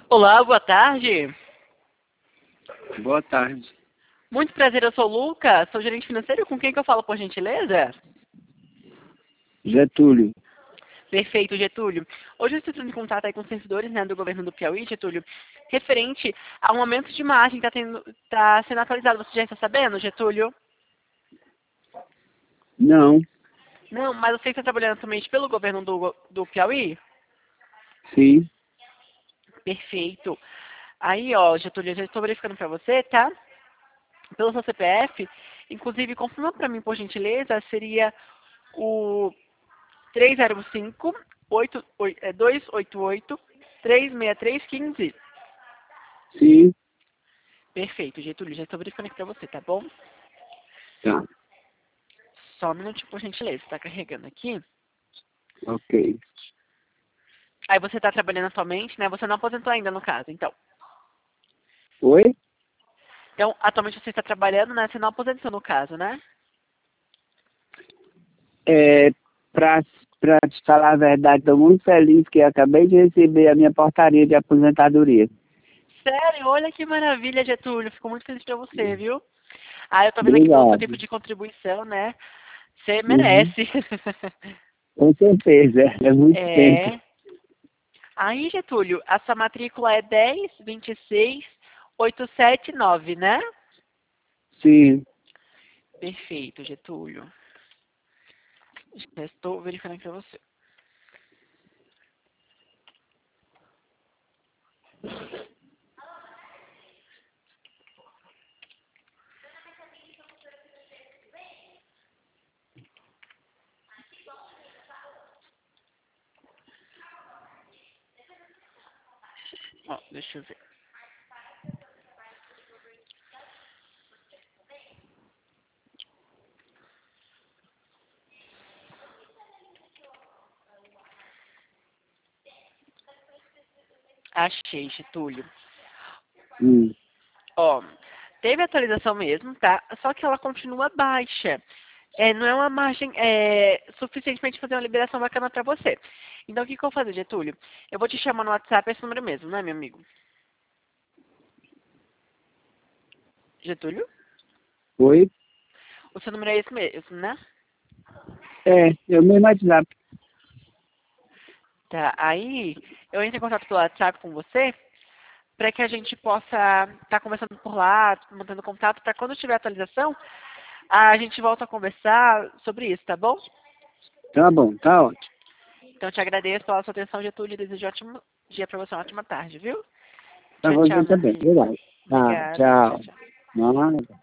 Olá, boa tarde. Boa tarde. Muito prazer, eu sou o Lucas, sou gerente financeiro. Com quem que eu falo, por gentileza? Getúlio. Perfeito, Getúlio. Hoje eu estou entrando em contato aí com os servidores, né, do governo do Piauí, Getúlio, referente a um aumento de margem que está sendo atualizado. Você já está sabendo, Getúlio? Não. Não, mas você está trabalhando somente pelo governo do Piauí? Sim. Perfeito. Aí, ó, Getúlio, eu já estou verificando para você, tá? Pelo seu CPF, inclusive, confirma para mim, por gentileza, seria o 305 288 36315. Sim. Perfeito, Getúlio, já estou verificando aqui para você, tá bom? Tá. Só um minutinho, por gentileza, está carregando aqui. Ok. Aí você está trabalhando atualmente, né? Você não aposentou ainda, no caso, então. Oi? Então, atualmente você está trabalhando, né? Você não aposentou, no caso, né? É, pra te falar a verdade, estou muito feliz que eu acabei de receber a minha portaria de aposentadoria. Sério, olha que maravilha, Getúlio. Fico muito feliz pra você, viu? Ah, eu tô vendo aqui pelo seu Obrigado. tempo de contribuição, né? Você Uhum. merece. Com certeza. É muito tempo. É. Aí, Getúlio, a sua matrícula é 10.26.879, né? Sim. Perfeito, Getúlio. Já estou verificando aqui pra você. Ó, deixa eu ver. Achei, Getúlio. Hum. Ó, teve atualização mesmo, tá? Só que ela continua baixa. Não é uma margem suficientemente fazer uma liberação bacana para você. Então, o que que eu vou fazer, Getúlio? Eu vou te chamar no WhatsApp esse número mesmo, né, meu amigo? Getúlio? Oi? O seu número é esse mesmo, né? É, eu mesmo WhatsApp. Tá, aí eu entro em contato pelo WhatsApp com você para que a gente possa estar conversando por lá, mantendo contato, para quando tiver atualização, a gente volta a conversar sobre isso, tá bom? Tá bom, tá ótimo. Então, eu te agradeço pela sua atenção, Getúlio, e desejo um ótimo dia para você, uma ótima tarde, viu? Pra Tchau, tchau, você meu também. amigo. Obrigado. Tá, Obrigada. Tchau, tchau. tchau. Nada.